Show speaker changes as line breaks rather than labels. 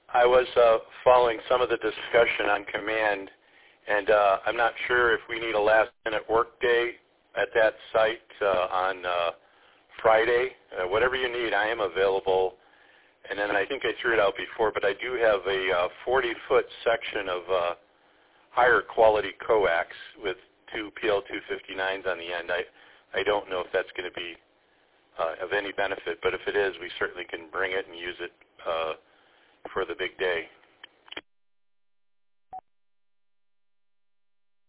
I was following some of the discussion on command, and I'm not sure if we need a last-minute work day at that site on Friday. Whatever you need, I am available. And then I think I threw it out before, but I do have a 40-foot section of higher quality coax with two PL259s on the end. I don't know if that's going to be of any benefit, but if it is, we certainly can bring it and use it for the big day.